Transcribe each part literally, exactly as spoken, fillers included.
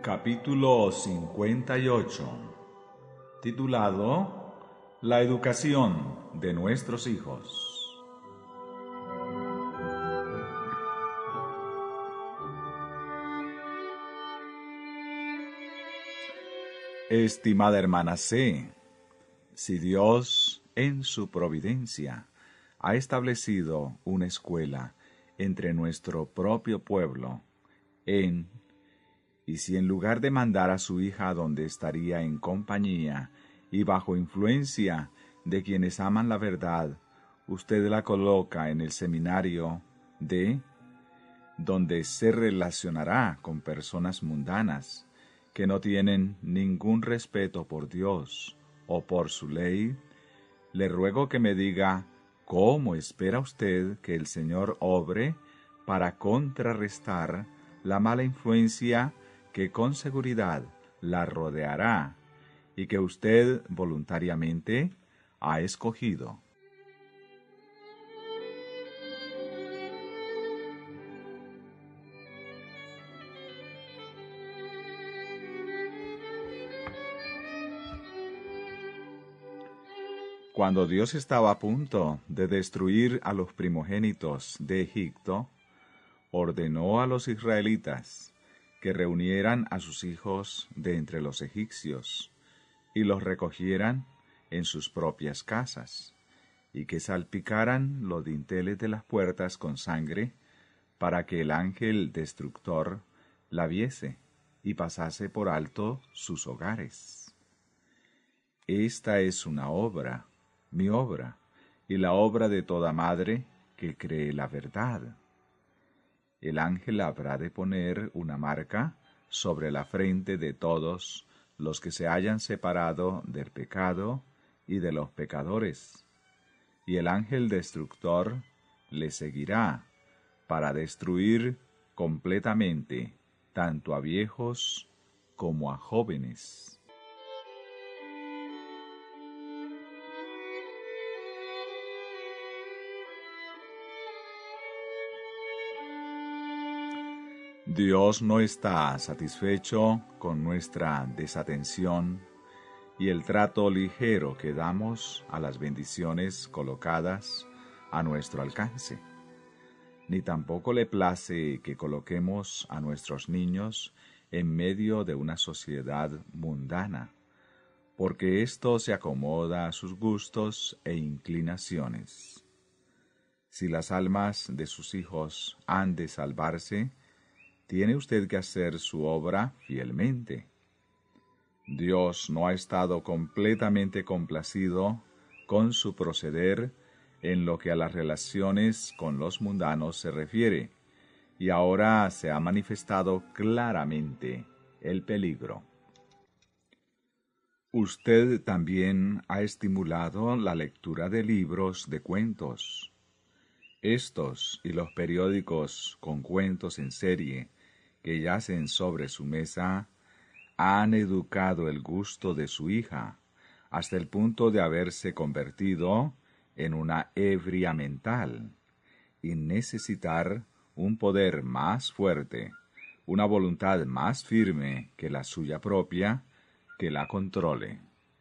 Capítulo cincuenta y ocho, titulado La educación de nuestros hijos. Estimada hermana C, si Dios, en su providencia, ha establecido una escuela entre nuestro propio pueblo, en Y si en lugar de mandar a su hija donde estaría en compañía y bajo influencia de quienes aman la verdad, usted la coloca en el seminario de donde se relacionará con personas mundanas que no tienen ningún respeto por Dios o por su ley, le ruego que me diga cómo espera usted que el Señor obre para contrarrestar la mala influencia que con seguridad la rodeará y que usted voluntariamente ha escogido. Cuando Dios estaba a punto de destruir a los primogénitos de Egipto, ordenó a los israelitas que reunieran a sus hijos de entre los egipcios, y los recogieran en sus propias casas, y que salpicaran los dinteles de las puertas con sangre, para que el ángel destructor la viese, y pasase por alto sus hogares. Esta es una obra, mi obra, y la obra de toda madre que cree la verdad. El ángel habrá de poner una marca sobre la frente de todos los que se hayan separado del pecado y de los pecadores, y el ángel destructor le seguirá para destruir completamente tanto a viejos como a jóvenes. Dios no está satisfecho con nuestra desatención y el trato ligero que damos a las bendiciones colocadas a nuestro alcance, ni tampoco le place que coloquemos a nuestros niños en medio de una sociedad mundana, porque esto se acomoda a sus gustos e inclinaciones. Si las almas de sus hijos han de salvarse, tiene usted que hacer su obra fielmente. Dios no ha estado completamente complacido con su proceder en lo que a las relaciones con los mundanos se refiere, y ahora se ha manifestado claramente el peligro. Usted también ha estimulado la lectura de libros de cuentos. Estos y los periódicos con cuentos en serie que yacen sobre su mesa han educado el gusto de su hija hasta el punto de haberse convertido en una ebria mental y necesitar un poder más fuerte, una voluntad más firme que la suya propia, que la controle.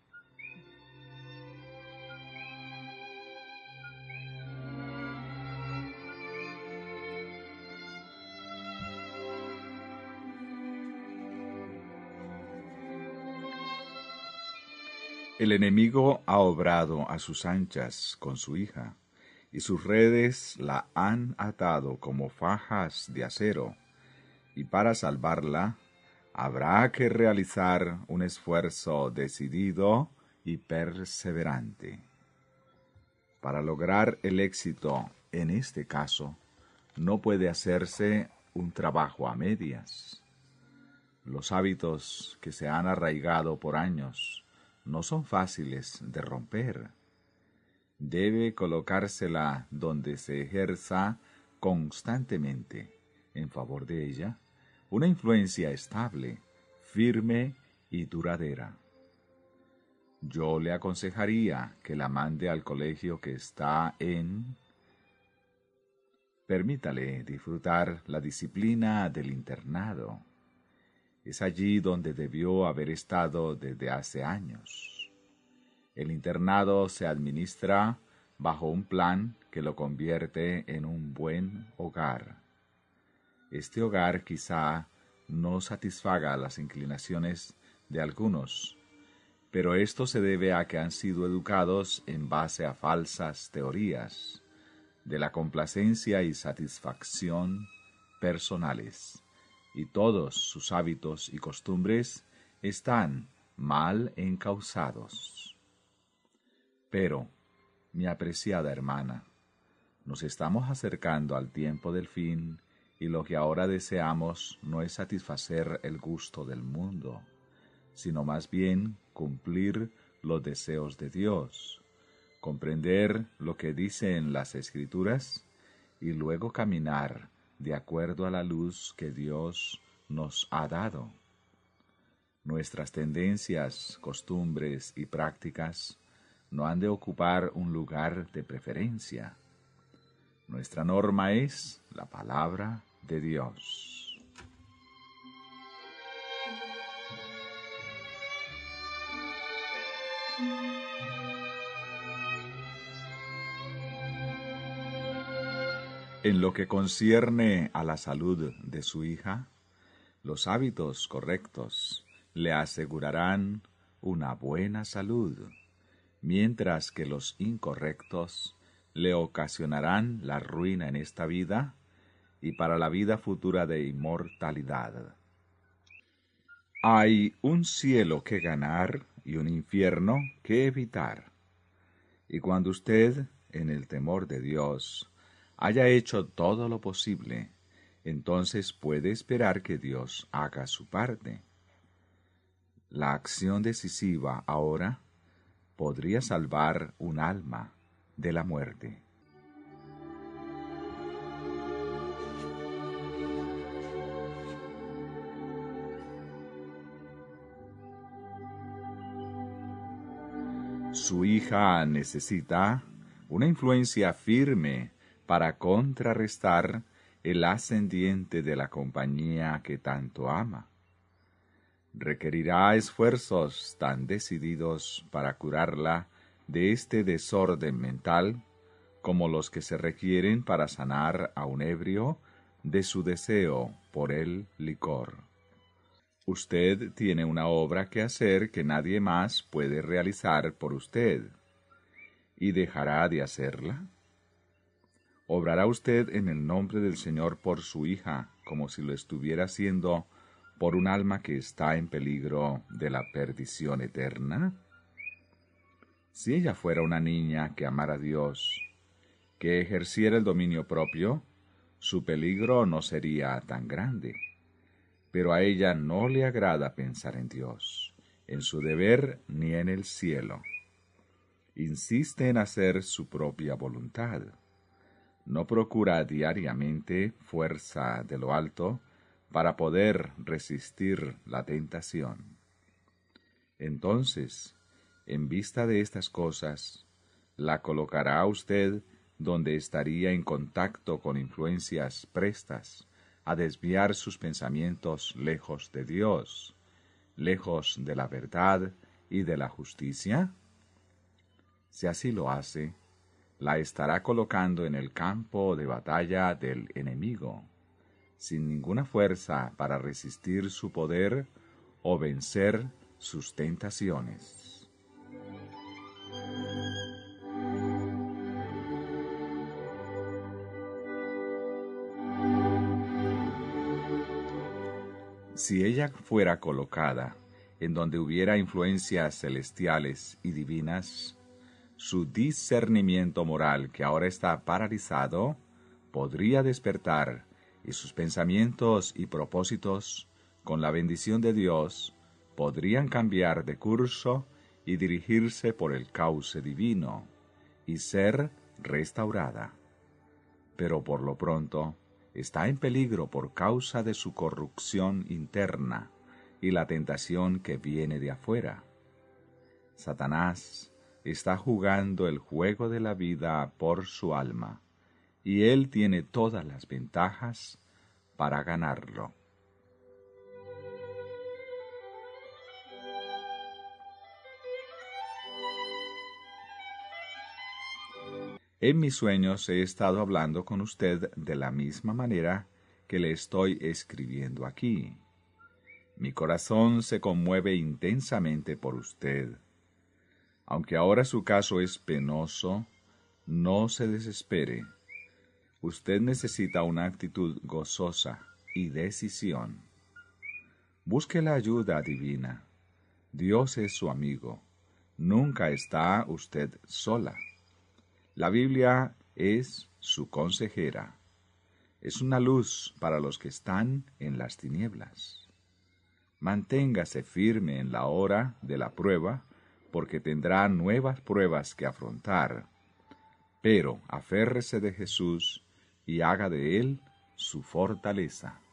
El enemigo ha obrado a sus anchas con su hija, y sus redes la han atado como fajas de acero, y para salvarla habrá que realizar un esfuerzo decidido y perseverante. Para lograr el éxito en este caso, no puede hacerse un trabajo a medias. Los hábitos que se han arraigado por años no son fáciles de romper. Debe colocársela donde se ejerza constantemente, en favor de ella, una influencia estable, firme y duradera. Yo le aconsejaría que la mande al colegio que está en... Permítale disfrutar la disciplina del internado Es allí donde debió haber estado desde hace años. El internado se administra bajo un plan que lo convierte en un buen hogar. Este hogar quizá no satisfaga las inclinaciones de algunos, pero esto se debe a que han sido educados en base a falsas teorías de la complacencia y satisfacción personales, y todos sus hábitos y costumbres están mal encausados. Pero, mi apreciada hermana, nos estamos acercando al tiempo del fin, y lo que ahora deseamos no es satisfacer el gusto del mundo, sino más bien cumplir los deseos de Dios, comprender lo que dicen las Escrituras y luego caminar de acuerdo a la luz que Dios nos ha dado. Nuestras tendencias, costumbres y prácticas no han de ocupar un lugar de preferencia. Nuestra norma es la palabra de Dios. En lo que concierne a la salud de su hija, los hábitos correctos le asegurarán una buena salud, mientras que los incorrectos le ocasionarán la ruina en esta vida y para la vida futura de inmortalidad. Hay un cielo que ganar y un infierno que evitar. Y cuando usted, en el temor de Dios, haya hecho todo lo posible, entonces puede esperar que Dios haga su parte. La acción decisiva ahora podría salvar un alma de la muerte. Su hija necesita una influencia firme para contrarrestar el ascendiente de la compañía que tanto ama. Requerirá esfuerzos tan decididos para curarla de este desorden mental como los que se requieren para sanar a un ebrio de su deseo por el licor. Usted tiene una obra que hacer que nadie más puede realizar por usted, ¿y dejará de hacerla? ¿Obrará usted en el nombre del Señor por su hija, como si lo estuviera haciendo por un alma que está en peligro de la perdición eterna? Si ella fuera una niña que amara a Dios, que ejerciera el dominio propio, su peligro no sería tan grande. Pero a ella no le agrada pensar en Dios, en su deber ni en el cielo. Insiste en hacer su propia voluntad. No procura diariamente fuerza de lo alto para poder resistir la tentación. Entonces, en vista de estas cosas, la colocará usted donde estaría en contacto con influencias prestas a desviar sus pensamientos lejos de Dios, lejos de la verdad y de la justicia. Si así lo hace, la estará colocando en el campo de batalla del enemigo, sin ninguna fuerza para resistir su poder o vencer sus tentaciones. Si ella fuera colocada en donde hubiera influencias celestiales y divinas, su discernimiento moral, que ahora está paralizado, podría despertar, y sus pensamientos y propósitos, con la bendición de Dios, podrían cambiar de curso y dirigirse por el cauce divino, y ser restaurada. Pero por lo pronto, está en peligro por causa de su corrupción interna y la tentación que viene de afuera. Satanás está jugando el juego de la vida por su alma, y él tiene todas las ventajas para ganarlo. En mis sueños he estado hablando con usted de la misma manera que le estoy escribiendo aquí. Mi corazón se conmueve intensamente por usted. Aunque ahora su caso es penoso, no se desespere. Usted necesita una actitud gozosa y decisión. Busque la ayuda divina. Dios es su amigo. Nunca está usted sola. La Biblia es su consejera. Es una luz para los que están en las tinieblas. Manténgase firme en la hora de la prueba, porque tendrá nuevas pruebas que afrontar. Pero aférrese de Jesús y haga de Él su fortaleza.